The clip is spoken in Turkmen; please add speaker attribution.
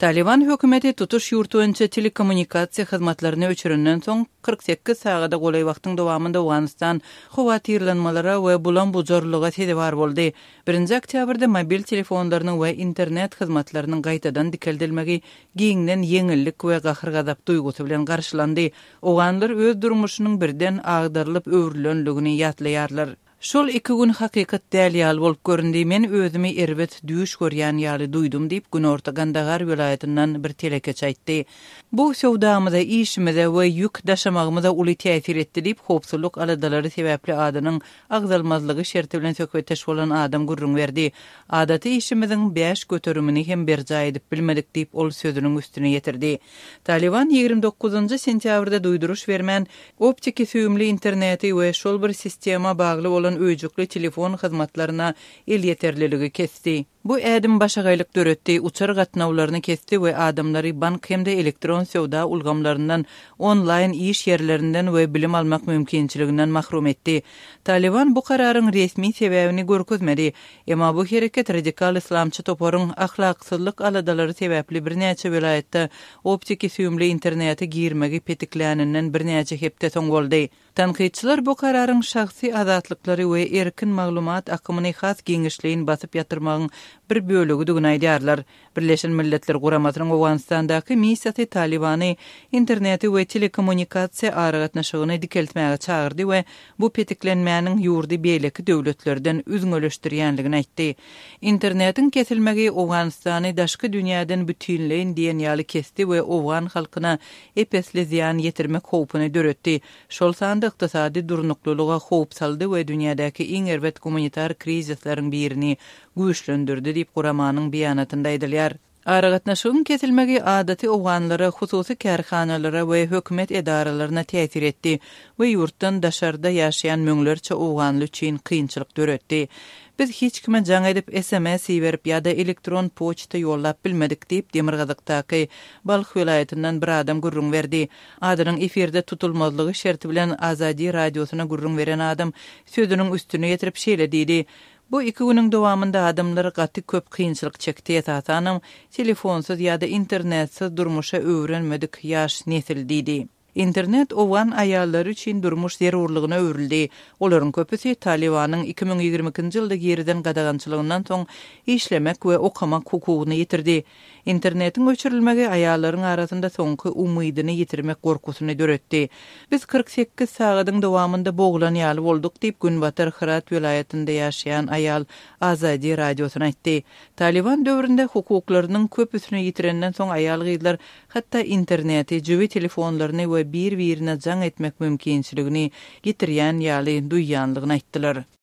Speaker 1: Taliban hökümeti tutuş yurtuynça telekommunikasiya hyzmatlaryny öçürenden soň 48 sagada golay wagtyň dowamında Awganistan howatirlanmalara we bulan bujorluga sebäp boldy. 1 oktýabrda mobil telefonlarynyň we internet hyzmatlarynyň gaýtadan dikeldilmegi giňden ýeňillik we gahyr-gadap duýgusy bilen garşylandy. Awganlar öz durmuşynyň birden agdarylyp öwrülenligini ýatlaýarlar. Şol 2 gün hakykat däl ýaly bolup göründi. Men özümi erbet düýüş görýän ýaly duýdum diýip Günorta Gandahar welaýatynyň bir telekeç aýtdy. Bu sowdamyda, işimide we ýük daşamagymyda uly täsir etdi diýip howpsuzlyk aladalary sebäpli adanyň agdalmazlygy şerti bilen söhbetdeş bolan adam gurrun berdi. Adaty işimiziň 5 göterümini hem berja edip bilmedik diýip ol sözüniň üstüne ýetirdi. Taliban 29 sentýabrda duýduruş bermän optik süýümli interneti we şol bir sistema bagly bolan öýjükli telefon hyzmatlaryna el ýeterliligi kesdi. Bu ädim başagaýlyk döretdi, uçar gatnawlaryny kesdi we adamlary bank hemde elektron sowda ulgamlaryndan, online iş ýerlerinden we bilim almak mümkinçiliginden mahrum etdi. Taliban bu kararyň resmi sebäbini görkezmedi, emma bu hereket radikal islamçy toparyň ahlaksyzlyk aladalary sebäpli birnäçe welaýatda optik süýümli interneti girmegi petiklänenden birnäçe hepde soň boldy. Tanqidçiler bu kararyň şahsy azatlykları we erkin maglumat akymyny has giňişliğin basyp ýatyrmagyň bir bölegi digini aýdýarlar. Birleşen Milletler Guramatynyň Awganistandaky missiýasy Talibany interneti we telekommunikasiýa aragatnaşygyny dikeltmäge çagyrdy we bu petiklenmäniň ýurdy beýleki döwletlerden üzüňeleşdirýänligini aýtdy. Internetiň kesilmegi Awganistany daşky dünýäden bütünleýin diýen ýaly kesdi we Awgan halkyna epesli ziýan ýetirmek howpuny döretdi. Şol sanda ykdysady durnuklulyga howp saldy we dünýädäki iň erbet humanitar krizislaryň birini güýçlendirdi diýip Guramanyň beýanatynda aýdylýar. Aragatnaşygyň kesilmegi adaty Awganlara, hususy kärhanalara we hökümet edaralaryna täsir etdi we ýurtdan daşarda ýaşaýan möňlerçe Awganly üçin kynçylyk döretdi. Biz hiç kime jaň edip SMS berip ýa-da elektron poçta ýollap bilmedik diýip Demirgazakdaky Balx welaýatyndan bir adam gurrun berdi. Adynyň efirde tutulmazlygy şerti bilen Azadi radiosyna gurrun beren adam sözüniň üstüne ýetirip şeýle diýdi. Bu 2 günüň dowamında adamlar gaty köp kynçylyk çekdi ýa-da telefonsuz ýa-da internetsiz durmuşa öwrenmedik ýaş nesil diýdi. İnternet owan aýallary üçin durmuş zerurlygyna öwrüldi. Olaryň köpüsi Talibanyň 2022-nji ýylda geriden gadagançylygyndan soň işlemek we okamak hukugyny ýitirdi. İnternetiň öçürilmegi aýallaryň arasynda soňky umydyny ýitirmek gorkusyny döretdi. Biz 48 sagatyň dowamında boglan ýaly boldyk diýip Günbatar Hırat welaýatynda ýaşaýan aýal Azadi radiosyna aýtdy. Taliban döwründe hukuklarynyň köpüsini ýitirenden soň aýal gyzlar hatda interneti, jibi telefonlaryny we bir-birine jaň etmek mümkinçiligini ýitirýän ýaly duýýanlygyny aýtdylar.